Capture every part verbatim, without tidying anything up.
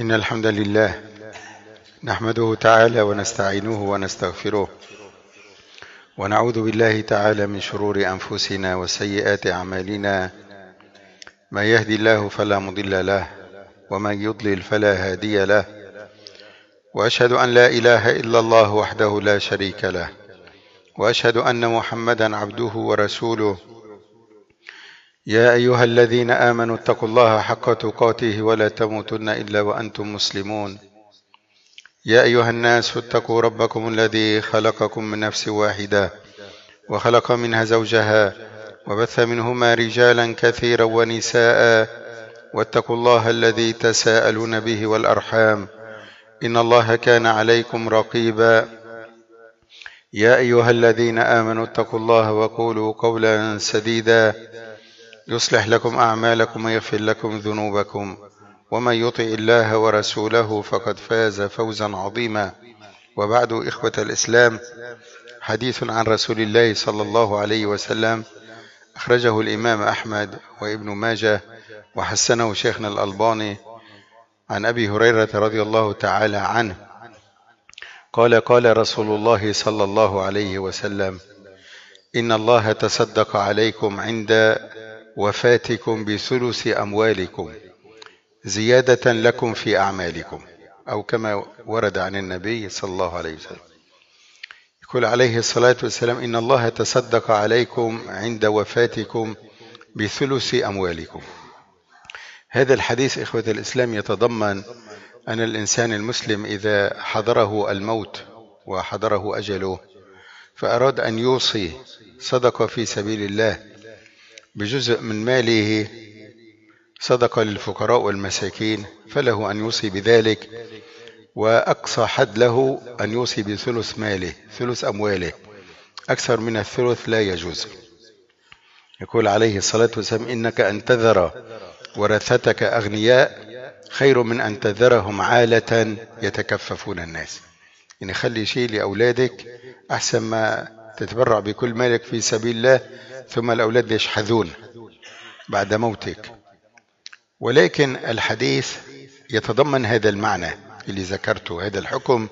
إن الحمد لله نحمده تعالى ونستعينه ونستغفره ونعوذ بالله تعالى من شرور أنفسنا وسيئات أعمالنا. من يهدي الله فلا مضل له ومن يضلل فلا هادي له، وأشهد أن لا إله إلا الله وحده لا شريك له، وأشهد أن محمدا عبده ورسوله. يا أيها الذين آمنوا اتقوا الله حق تقاته ولا تموتن إلا وأنتم مسلمون. يا أيها الناس اتقوا ربكم الذي خلقكم من نفس واحدة وخلق منها زوجها وبث منهما رجالا كثيرا ونساء، واتقوا الله الذي تساءلون به والأرحام إن الله كان عليكم رقيبا. يا أيها الذين آمنوا اتقوا الله وقولوا قولا سديدا يصلح لكم أعمالكم ويغفر لكم ذنوبكم، ومن يطع الله ورسوله فقد فاز فوزا عظيما. وبعد، إخوة الإسلام، حديث عن رسول الله صلى الله عليه وسلم أخرجه الإمام أحمد وابن ماجه وحسنه شيخنا الألباني عن أبي هريرة رضي الله تعالى عنه قال: قال رسول الله صلى الله عليه وسلم: إن الله تصدق عليكم عند وفاتكم بثلث أموالكم زيادة لكم في أعمالكم، أو كما ورد عن النبي صلى الله عليه وسلم. يقول عليه الصلاة والسلام: إن الله تصدق عليكم عند وفاتكم بثلث أموالكم. هذا الحديث إخوة الإسلام يتضمن أن الإنسان المسلم إذا حضره الموت وحضره أجله فأراد أن يوصي صدقة في سبيل الله بجزء من ماله، صدقة للفقراء والمساكين، فله أن يوصي بذلك، وأقصى حد له أن يوصي بثلث ماله، ثلث أمواله. أكثر من الثلث لا يجوز. يقول عليه الصلاة والسلام: إنك أن تذر ورثتك أغنياء خير من أن تذرهم عالة يتكففون الناس. يعني خلي شيء لأولادك أحسن ما تتبرع بكل مالك في سبيل الله ثم الأولاد يشحذون بعد موتك. ولكن الحديث يتضمن هذا المعنى اللي ذكرته، هذا الحكم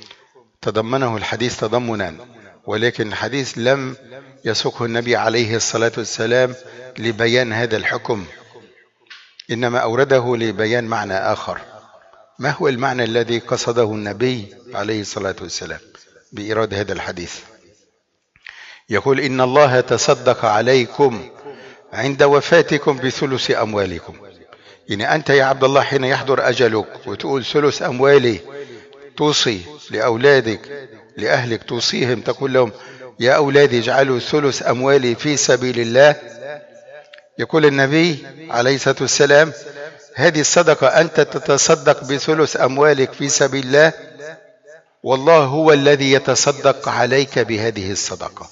تضمنه الحديث تضمنا، ولكن الحديث لم يسوقه النبي عليه الصلاة والسلام لبيان هذا الحكم، إنما أورده لبيان معنى آخر. ما هو المعنى الذي قصده النبي عليه الصلاة والسلام بإيراد هذا الحديث؟ يقول: إن الله تصدق عليكم عند وفاتكم بثلث أموالكم. يعني أنت يا عبد الله حين يحضر أجلك وتقول ثلث أموالي، توصي لأولادك لأهلك، توصيهم تقول لهم: يا أولادي اجعلوا ثلث أموالي في سبيل الله. يقول النبي عليه الصلاة والسلام: هذه الصدقة أنت تتصدق بثلث أموالك في سبيل الله، والله هو الذي يتصدق عليك بهذه الصدقة.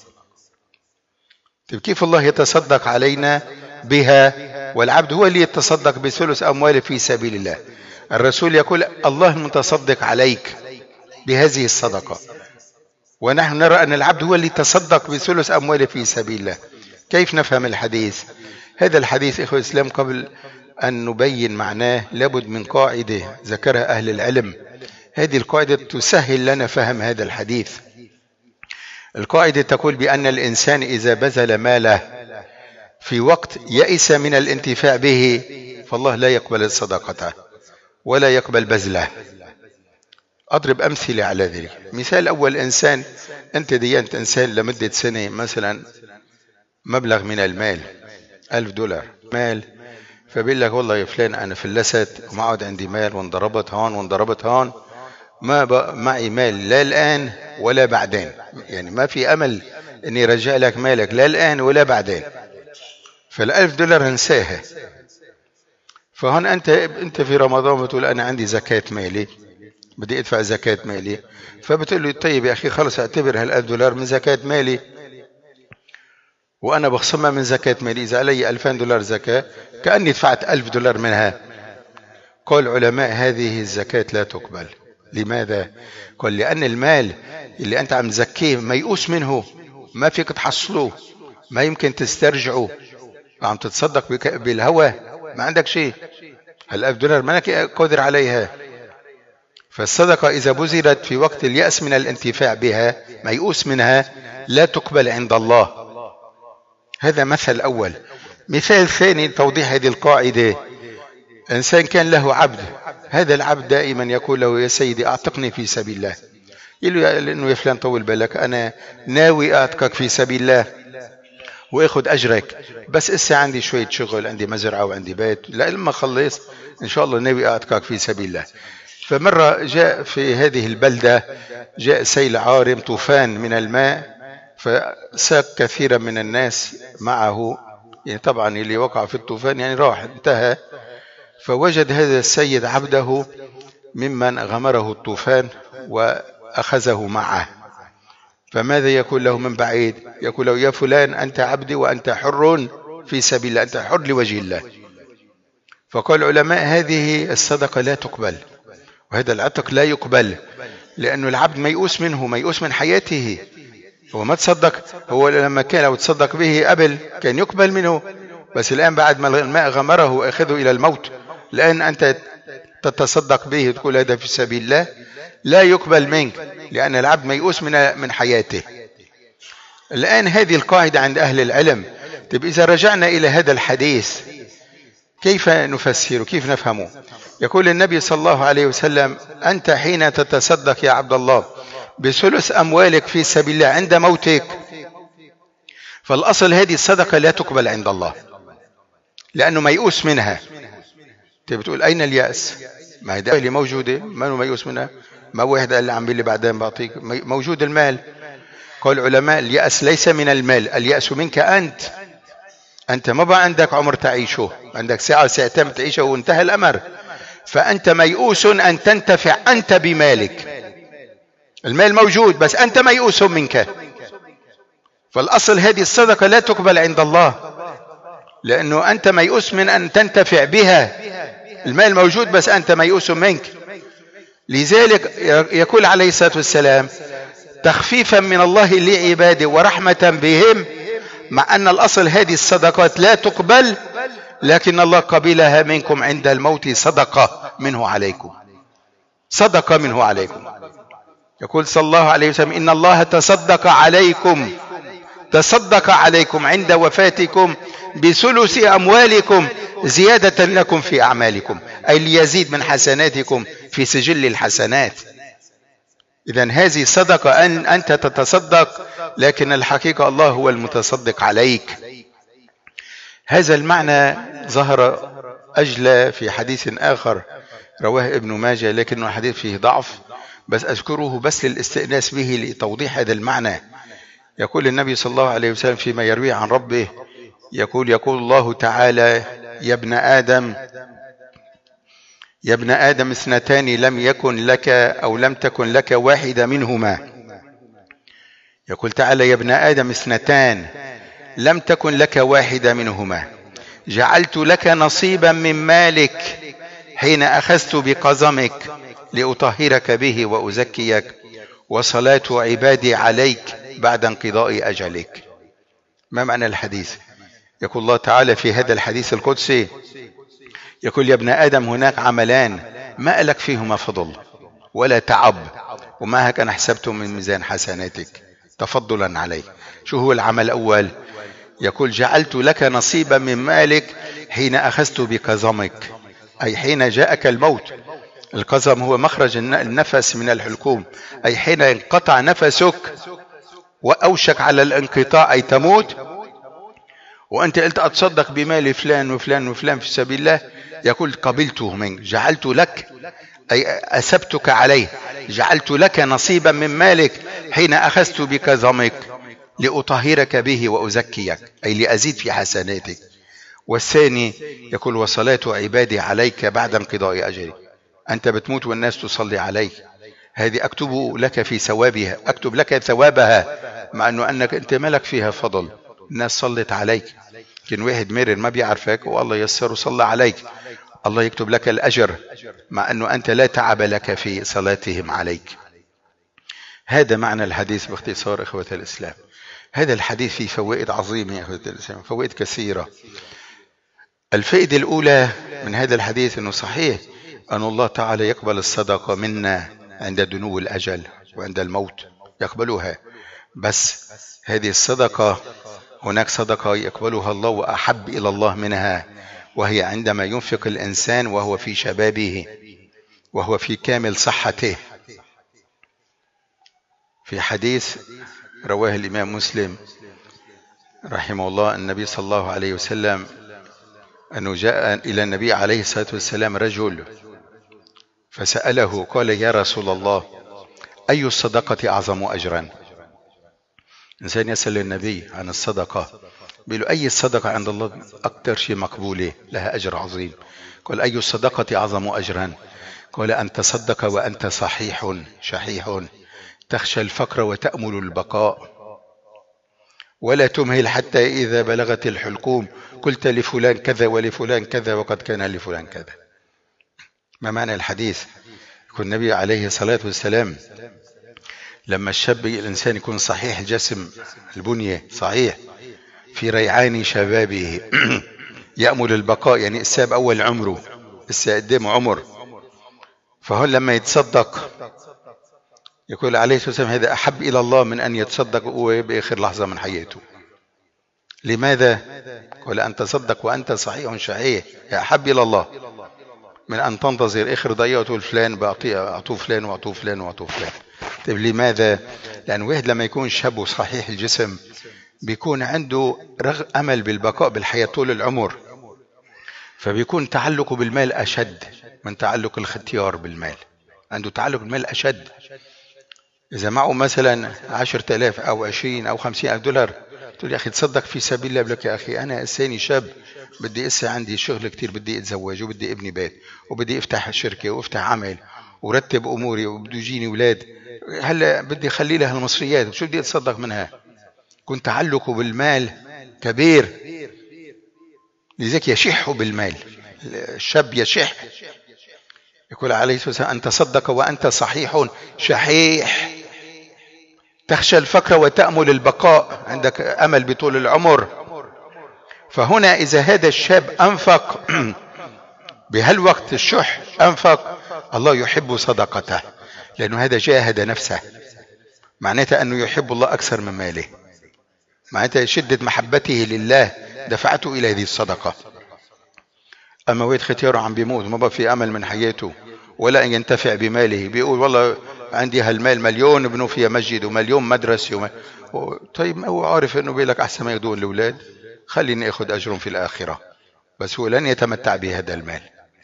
طيب كيف الله يتصدق علينا بها والعبد هو اللي يتصدق بثلث أمواله في سبيل الله؟ الرسول يقول: الله المتصدق عليك بهذه الصدقة، ونحن نرى أن العبد هو اللي يتصدق بثلث أمواله في سبيل الله. كيف نفهم الحديث؟ هذا الحديث إخوة الإسلام قبل أن نبين معناه لابد من قاعدة ذكرها أهل العلم. هذه القاعدة تسهل لنا فهم هذا الحديث. القاعدة تقول بأن الإنسان إذا بذل ماله في وقت يئس من الانتفاع به فالله لا يقبل صدقته ولا يقبل بذله. أضرب أمثلة على ذلك. مثال أول: إنسان أنت دينت إنسان لمدة سنة مثلا مبلغ من المال ألف دولار مال، فبيقول لك: والله يا فلان أنا فلست وما عاد عندي مال وانضربت هون وانضربت هون، ما معي مال لا الآن ولا بعدين، يعني ما في أمل أني يرجع لك مالك لا الآن ولا بعدين، فالألف دولار انساها. فهون أنت أنت في رمضان بتقول: أنا عندي زكاة مالي، بدي أدفع زكاة مالي، فبتقول له: طيب يا أخي خلص اعتبر هالألف دولار من زكاة مالي وأنا بخصمها من زكاة مالي، إذا علي ألفين دولار زكاة كأني دفعت ألف دولار منها. قال علماء: هذه الزكاة لا تقبل. لماذا؟ قال: لأن المال اللي أنت عم تزكيه ميؤوس منه، ما فيك تحصله، ما يمكن تسترجعه، عم تتصدق بالهوى، ما عندك شيء. هالألف دولار ما أنك قادر عليها، فالصدقة إذا بذلت في وقت اليأس من الانتفاع بها، ميؤوس منها، لا تقبل عند الله. هذا مثل أول. مثال ثاني توضيح هذه القاعدة: إنسان كان له عبد، هذا العبد دائما يقول له: يا سيدي أعتقني في سبيل الله. يقول له: لأنه يا فلان طول بالك، أنا ناوي أعتقك في سبيل الله وأخذ أجرك، بس إسا عندي شوية شغل، عندي مزرعة وعندي بيت، لا لما خلص إن شاء الله ناوي أعتقك في سبيل الله. فمرة جاء في هذه البلدة جاء سيل عارم، طوفان من الماء، فساق كثيرا من الناس معه، يعني طبعا اللي وقع في الطوفان يعني راح انتهى. فوجد هذا السيد عبده ممن غمره الطوفان وأخذه معه. فماذا يقول له من بعيد؟ يقول له: يا فلان أنت عبدي وأنت حر في سبيل الله، أنت حر لوجه الله. فقال العلماء: هذه الصدقة لا تقبل، وهذا العتق لا يقبل، لأنه العبد ميؤوس منه، ميؤوس من حياته. هو ما تصدق، هو لما كان لو تصدق به قبل كان يقبل منه، بس الآن بعد ما الماء غمره وأخذه إلى الموت، الآن أنت تتصدق به وتقول هذا في سبيل الله، لا يقبل منك، لأن العبد ميؤوس من من حياته. الآن هذه القاعدة عند أهل العلم. طيب إذا رجعنا إلى هذا الحديث كيف نفسره؟ كيف نفهمه؟ يقول النبي صلى الله عليه وسلم: أنت حين تتصدق يا عبد الله بثلث أموالك في سبيل الله عند موتك، فالأصل هذه الصدقة لا تقبل عند الله، لأنه ميؤوس منها. طيب بتقول أين اليأس؟ ما هي اللي موجودة، ما هو ميؤوس منها؟ ما واحد قال لي عم بيلي بعدين بعطيك، موجود المال. قال العلماء: اليأس ليس من المال، اليأس منك أنت. أنت ما بقى عندك عمر تعيشه، عندك ساعة ساعتين تعيشه وانتهى الأمر، فأنت ميؤوس أن تنتفع أنت بمالك. المال موجود بس أنت ميؤوس منك، فالأصل هذه الصدقة لا تقبل عند الله، لأنه أنت ميؤوس من أن تنتفع بها. المال موجود بس أنت ميؤوس منك. لذلك يقول عليه الصلاة والسلام: تخفيفا من الله لعباده ورحمة بهم، مع أن الأصل هذه الصدقات لا تقبل، لكن الله قبلها منكم عند الموت صدقة منه عليكم، صدقة منه عليكم. يقول صلى الله عليه وسلم: إن الله تصدق عليكم، تصدق عليكم عند وفاتكم بثلث أموالكم زيادة لكم في أعمالكم، أي ليزيد من حسناتكم في سجل الحسنات. إذن هذه صدقة أن أنت تتصدق، لكن الحقيقة الله هو المتصدق عليك. هذا المعنى ظهر أجلى في حديث آخر رواه ابن ماجه، لكنه حديث فيه ضعف، بس أذكره بس للاستئناس به لتوضيح هذا المعنى. يقول النبي صلى الله عليه وسلم فيما يروي عن ربه، يقول يقول الله تعالى: يا ابن آدم يا ابن آدم اثنتان لم يكن لك أو لم تكن لك واحدة منهما. يقول تعالى: يا ابن آدم اثنتان لم تكن لك واحدة منهما، جعلت لك نصيبا من مالك حين أخذت بقزمك لأطهرك به وأزكيك، وصلاة عبادي عليك بعد انقضاء أجلك. ما معنى الحديث؟ يقول الله تعالى في هذا الحديث القدسي، يقول: يا ابن آدم هناك عملان ما لك فيهما فضل ولا تعب، وما هك أنا حسبته من ميزان حسناتك تفضلا علي. شو هو العمل الأول؟ يقول: جعلت لك نصيبا من مالك حين أخذت بقزمك، أي حين جاءك الموت. القزم هو مخرج النفس من الحلقوم، أي حين انقطع نفسك وأوشك على الانقطاع، أي تموت، وأنت قلت أتصدق بمال فلان وفلان وفلان في سبيل الله، يقول: قبلته منك، جعلت لك أي أسبتك عليه، جعلت لك نصيبا من مالك حين أخذت بقزمك لأطهرك به وأزكيك، أي لأزيد في حسناتك. والثاني يقول: وصلاة عبادي عليك بعد انقضاء أجلك، أنت بتموت والناس تصلي عليك، هذه أكتب لك في ثوابها، أكتب لك ثوابها، مع أنه أنك أنت ملك فيها فضل، الناس صلت عليك، لكن واحد مرر ما بيعرفك والله يسر وصلى عليك، الله يكتب لك الأجر، مع أنه أنت لا تعب لك في صلاتهم عليك. هذا معنى الحديث باختصار إخوة الإسلام. هذا الحديث فيه فوائد عظيمة يا إخوة الإسلام، فوائد كثيرة. الفائدة الأولى من هذا الحديث أنه صحيح أن الله تعالى يقبل الصدقة منا عند دنو الأجل وعند الموت يقبلها. بس هذه الصدقة هناك صدقة يقبلها الله وأحب إلى الله منها، وهي عندما ينفق الإنسان وهو في شبابه وهو في كامل صحته. في حديث رواه الإمام مسلم رحمه الله النبي صلى الله عليه وسلم أنه جاء إلى النبي عليه الصلاة والسلام رجل فسأله قال: يا رسول الله، أي الصدقة أعظم أجرا؟ إنسان يسأل النبي عن الصدقة، بيقول أي الصدقة عند الله أكثر شيء مقبولة لها أجر عظيم؟ قال: أي الصدقة أعظم أجرا؟ قال: أن تصدق وأنت صحيح شحيح تخشى الفقر وتأمل البقاء ولا تمهل حتى إذا بلغت الحلقوم قلت لفلان كذا ولفلان كذا وقد كان لفلان كذا. ما معنى الحديث؟ يكون النبي عليه الصلاة والسلام لما الشاب الإنسان يكون صحيح الجسم البنية صحيح في ريعان شبابه يأمل البقاء، يعني الساب أول عمره لسه قدامه عمر، فهو لما يتصدق يقول عليه الصلاة والسلام هذا أحب إلى الله من أن يتصدق بآخر لحظة من حياته. لماذا؟ قال: أن تصدق وأنت صحيح شحيح أحب إلى الله من أن تنتظر آخر دقيقة وتقول فلان أعطوه فلان وأعطوه فلان وأعطوه فلان. طيب لماذا؟ لأن واحد لما يكون شاب وصحيح الجسم بيكون عنده رغ أمل بالبقاء بالحياة طول العمر، فبيكون تعلقه بالمال أشد من تعلق الختيار بالمال. عنده تعلق بالمال أشد. إذا معه مثلا عشرة آلاف أو عشرين أو خمسين ألف دولار تقول يا أخي تصدق في سبيل الله، بلك يا أخي أنا إنساني شاب بدي إسا عندي شغل كتير، بدي أتزوج وبدي ابني بيت وبدي أفتح شركة وأفتح عمل ورتب أموري وبدو يجيني أولاد، هلا بدي أخلي لها المصريات، شو بدي أتصدق منها؟ كنت تعلقه بالمال كبير، لذلك يشح بالمال. الشاب يشح. يقول عليه الصلاة والسلام: أن تصدق وأنت صحيح شحيح تخشى الفقر وتأمل البقاء، عندك أمل بطول العمر. فهنا إذا هذا الشاب أنفق بهالوقت الشح أنفق، الله يحب صدقته، لأنه هذا جاهد نفسه، معناته أنه يحب الله أكثر من ماله، معناته شدة محبته لله دفعته إلى هذه الصدقة. أما ويد ختياره عم بيموت ما بقى في أمل من حياته ولا أن ينتفع بماله، بيقول والله عندي هالمال مليون بنوا فيها مسجد ومليون مدرسة وما... طيب ما هو عارف أنه بيقول لك أحسن ما يدون الأولاد، خليني أخذ أجرهم في الآخرة، بس هو لن يتمتع بهذا المال.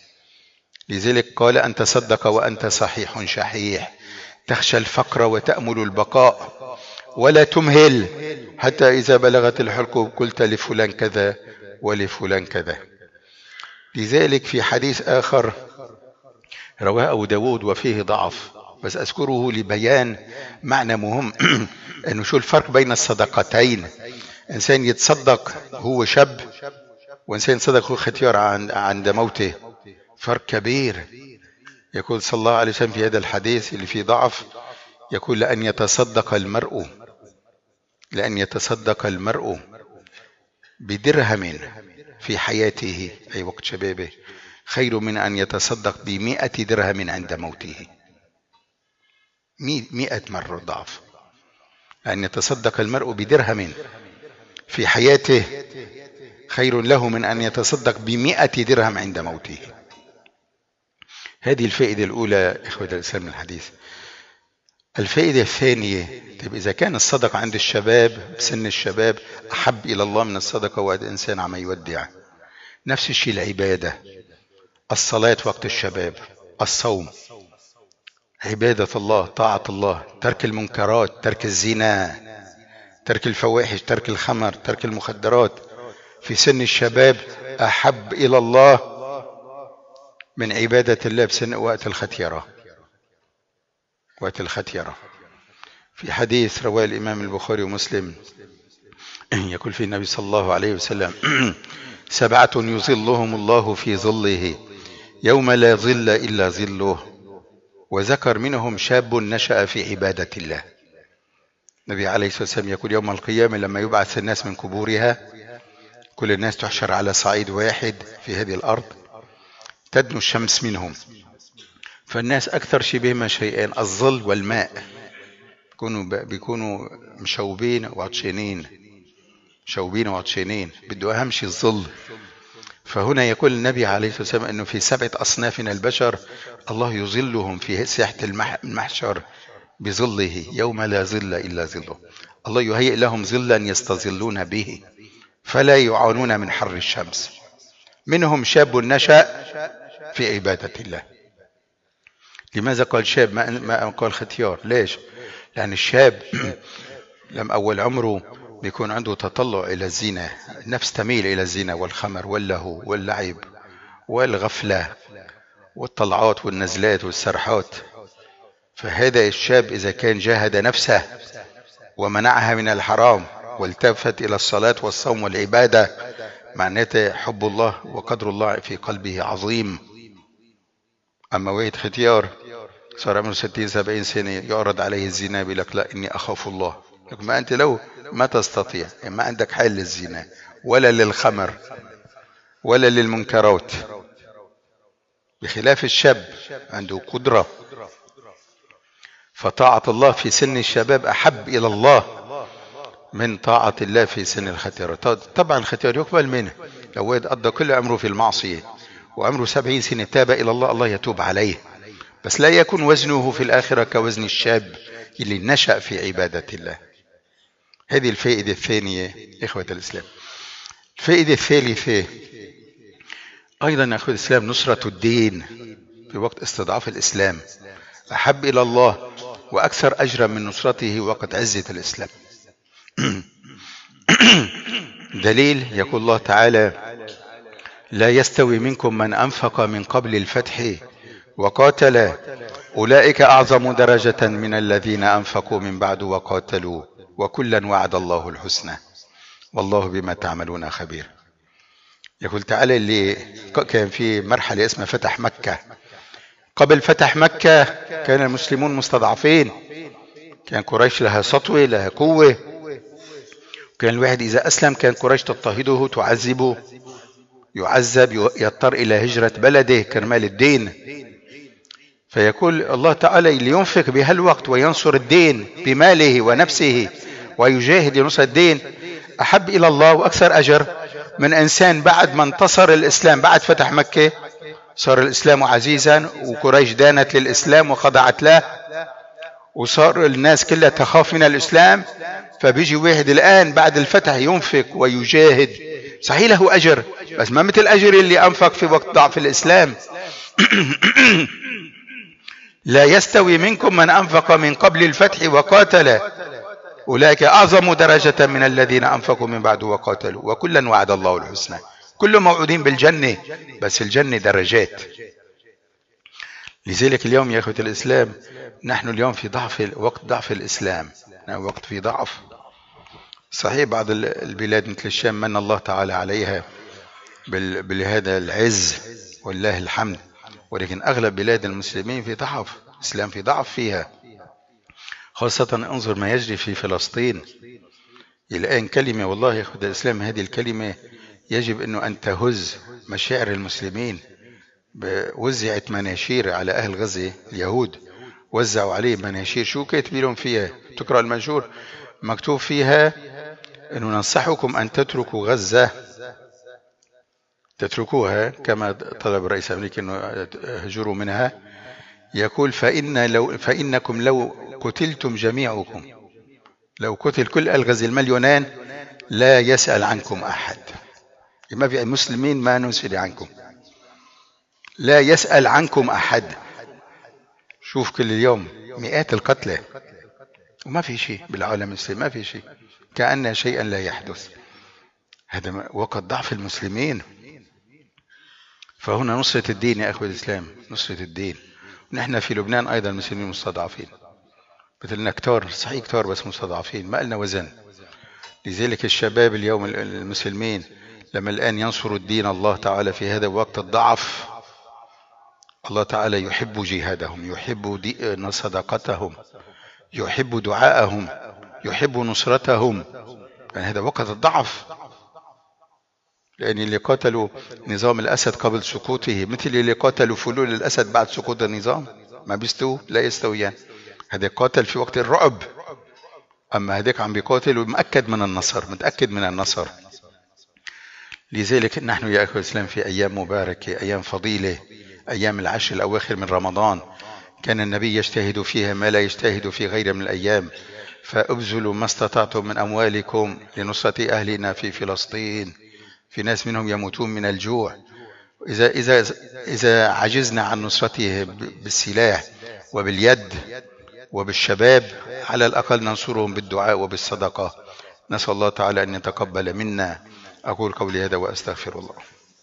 لذلك قال: أن تصدق وأنت صحيح شحيح تخشى الفقر وتأمل البقاء ولا تمهل حتى إذا بلغت الحلقوم قلت لفلان كذا ولفلان كذا. لذلك في حديث آخر رواه أبو داود وفيه ضعف، بس أذكره لبيان معنى مهم أنه شو الفرق بين الصدقتين. إنسان يتصدق هو شاب وإنسان يتصدق هو ختيار عند موته، فرق كبير. يقول صلى الله عليه وسلم في هذا الحديث اللي فيه ضعف، يقول: لأن يتصدق المرء لأن يتصدق المرء بدرهم في حياته أي وقت شبابه خير من أن يتصدق بمئة درهم عند موته. مئة مرة ضعف. أن يتصدق المرء بدرهم في حياته خير له من أن يتصدق بمئة درهم عند موته. هذه الفائدة الأولى إخوة الإسلام من الحديث. الفائدة الثانية، طيب إذا كان الصدقة عند الشباب بسن الشباب أحب إلى الله من الصدقة وقت إنسان عم يودع، نفس الشيء العبادة، الصلاة وقت الشباب، الصوم، عبادة الله، طاعة الله، ترك المنكرات، ترك الزنا، ترك الفواحش، ترك الخمر، ترك المخدرات في سن الشباب أحب إلى الله من عبادة الله بسن وقت الختيرة. وقت الختيرة في حديث رواه الإمام البخاري ومسلم يقول في النبي صلى الله عليه وسلم: سبعة يظلهم الله في ظله يوم لا ظل إلا ظله، وذكر منهم شاب نشأ في عبادة الله. النبي عليه الصلاة والسلام يقول يوم القيامة لما يبعث الناس من قبورها كل الناس تحشر على صعيد واحد في هذه الأرض، تدنو الشمس منهم، فالناس أكثر شيء بهما شيئين، الظل والماء، بيكونوا بيكونوا مشوبين وعطشانين، مشوبين وعطشانين، بده أهم شيء الظل. فهنا يقول النبي عليه الصلاة والسلام أنه في سبعة أصناف من البشر الله يظلهم في ساحة المحشر بظله يوم لا ظل إلا ظله. الله يهيئ لهم ظلا يستظلون به فلا يعانون من حر الشمس. منهم شاب نشأ في عبادة الله. لماذا قال شاب ما قال ختيار؟ ليش؟ لأن الشاب لما أول عمره بيكون عنده تطلع إلى الزنا، النفس تميل إلى الزنا والخمر واللهو واللعب والغفلة والطلعات والنزلات والسرحات. فهذا الشاب إذا كان جاهد نفسه ومنعها من الحرام والتفت إلى الصلاة والصوم والعبادة، معناته حب الله وقدر الله في قلبه عظيم. أما واحد ختيار صار عمره ستين سبعين سنة يعرض عليه الزنا بيقول لك لا إني أخاف الله. ما أنت لو ما تستطيع، ما عندك حل للزنا ولا للخمر ولا للمنكرات، بخلاف الشاب عنده قدرة. فطاعة الله في سن الشباب أحب إلى الله من طاعة الله في سن الختيار. طبعا الختيار يقبل منه لو واحد قضى كل عمره في المعصية وعمره سبعين سنة تاب إلى الله، الله يتوب عليه، بس لا يكون وزنه في الآخرة كوزن الشاب اللي نشأ في عبادة الله. هذه الفائدة الثانية إخوة الإسلام. الفائدة الثالثة أيضا أخوة الإسلام نصرة الدين في وقت استضعاف الإسلام أحب إلى الله وأكثر أجرا من نصرته وقت عزة الإسلام. دليل يقول الله تعالى لا يستوي منكم من أنفق من قبل الفتح وقاتل أولئك أعظم درجة من الذين أنفقوا من بعد وقاتلوا وكلا وعد الله الحسنى والله بما تعملون خبير. يقول تعالى اللي كان في مرحلة اسمها فتح مكة. قبل فتح مكة كان المسلمون مستضعفين، كان قريش لها سطوة لها قوة، كان الواحد إذا أسلم كان قريش تضطهده تعذبه يعذب يضطر إلى هجرة بلده كرمال الدين. فيقول الله تعالى اللي ينفق بهالوقت وينصر الدين بماله ونفسه ويجاهد لنصر الدين أحب إلى الله وأكثر أجر من إنسان بعد ما انتصر الإسلام بعد فتح مكة صار الإسلام عزيزا وقريش دانت للإسلام وخضعت له وصار الناس كلها تخاف من الإسلام، فبيجي واحد الآن بعد الفتح ينفق ويجاهد، صحيح له أجر بس ما مثل أجر اللي أنفق في وقت ضعف الإسلام. لا يستوي منكم من أنفق من قبل الفتح وقاتل أولئك أعظم درجة من الذين أنفقوا من بعد وقاتلوا وكلا وعد الله الحسنى. كل موعودين بالجنة بس الجنة درجات. لذلك اليوم يا أخوة الإسلام نحن اليوم في ضعف وقت ضعف الإسلام، وقت في ضعف. صحيح بعض البلاد مثل الشام من الله تعالى عليها بهذا العز والله الحمد، ولكن أغلب بلاد المسلمين في ضعف، الإسلام في ضعف فيها. خاصة انظر ما يجري في فلسطين الآن. كلمة والله يا أخوة الإسلام هذه الكلمة يجب أنه أن تهز مشاعر المسلمين. وزعت مناشير على أهل غزة، اليهود وزعوا عليه مناشير، شو كاتبين لهم فيها؟ تقرأ المنشور مكتوب فيها أنه ننصحكم أن تتركوا غزة، تتركوها كما طلب الرئيس الأمريكي أنه هجروا منها. يقول فإن لو فإنكم لو قتلتم جميعكم، لو قتل كل أهل غزة المليونان لا يسأل عنكم أحد، ما في مسلمين ما نسأل عنكم، لا يسأل عنكم أحد. شوف كل اليوم مئات القتلى وما في شيء بالعالم الإسلامي، ما في شيء، كأن شيئا لا يحدث. هذا وقت ضعف المسلمين. فهنا نصرة الدين يا أخوة الإسلام، نصرة الدين. نحن في لبنان أيضا المسلمين مستضعفين، مثلنا كتار، صحيح كتار بس مستضعفين، ما لنا وزن. لذلك الشباب اليوم المسلمين لما الآن ينصروا الدين الله تعالى في هذا وقت الضعف، الله تعالى يحب جهادهم، يحب صدقتهم، يحب دعاءهم، يحب نصرتهم. يعني هذا وقت الضعف. لأن اللي قاتلوا نظام الأسد قبل سقوطه مثل اللي قاتلوا فلول الأسد بعد سقوط النظام. ما بيستووا لا يستويان. هذاك قاتل في وقت الرعب، أما هذاك عم بيقاتل ومتأكد من النصر، متأكد من النصر. لذلك نحن يا أخوة الإسلام في أيام مباركة، أيام فضيلة، أيام العشر الأواخر من رمضان، كان النبي يجتهد فيها ما لا يجتهد في غير من الأيام. فأبذلوا ما استطعتم من أموالكم لنصرة أهلنا في فلسطين. في ناس منهم يموتون من الجوع، إذا إذا إذا عجزنا عن نصرته بالسلاح وباليد وبالشباب، على الأقل ننصرهم بالدعاء وبالصدقة. نسأل الله تعالى أن يتقبل منا. أقول قولي هذا وأستغفر الله.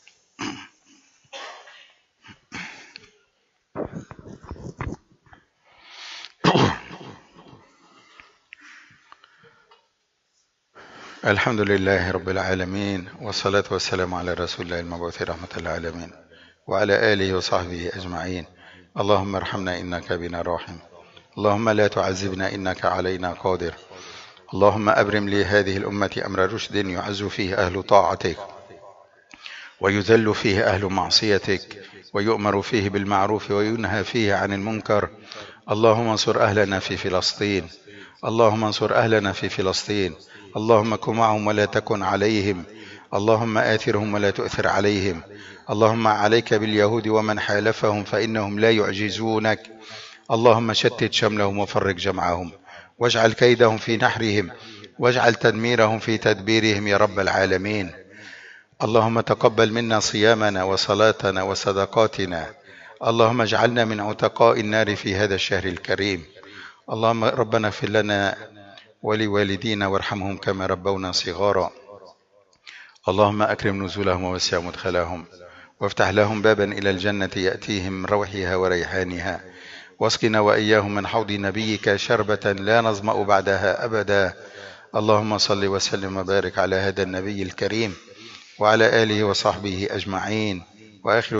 الحمد لله رب العالمين، والصلاة والسلام على رسول الله المبعوث رحمة العالمين وعلى آله وصحبه أجمعين. اللهم ارحمنا إنك بنا راحم، اللهم لا تعذبنا إنك علينا قادر. اللهم أبرم لي هذه الأمة أمر رشد يعز فيه أهل طاعتك ويذل فيه أهل معصيتك، ويؤمر فيه بالمعروف وينهى فيه عن المنكر. اللهم انصر أهلنا في فلسطين، اللهم انصر أهلنا في فلسطين. اللهم كن معهم ولا تكن عليهم، اللهم آثرهم ولا تؤثر عليهم. اللهم عليك باليهود ومن حالفهم فإنهم لا يعجزونك. اللهم شتت شملهم وفرق جمعهم، واجعل كيدهم في نحرهم، واجعل تدميرهم في تدبيرهم يا رب العالمين. اللهم تقبل منا صيامنا وصلاتنا وصدقاتنا. اللهم اجعلنا من عتقاء النار في هذا الشهر الكريم. اللهم ربنا اغفر لنا ولوالدينا وارحمهم كما ربونا صغارا. اللهم أكرم نزولهم ووسع مدخلهم، وافتح لهم بابا إلى الجنة يأتيهم من روحها وريحانها، واسقنا وإياهم من حوض نبيك شربة لا نظمأ بعدها أبدا. اللهم صل وسلم وبارك على هذا النبي الكريم وعلى آله وصحبه أجمعين. وآخر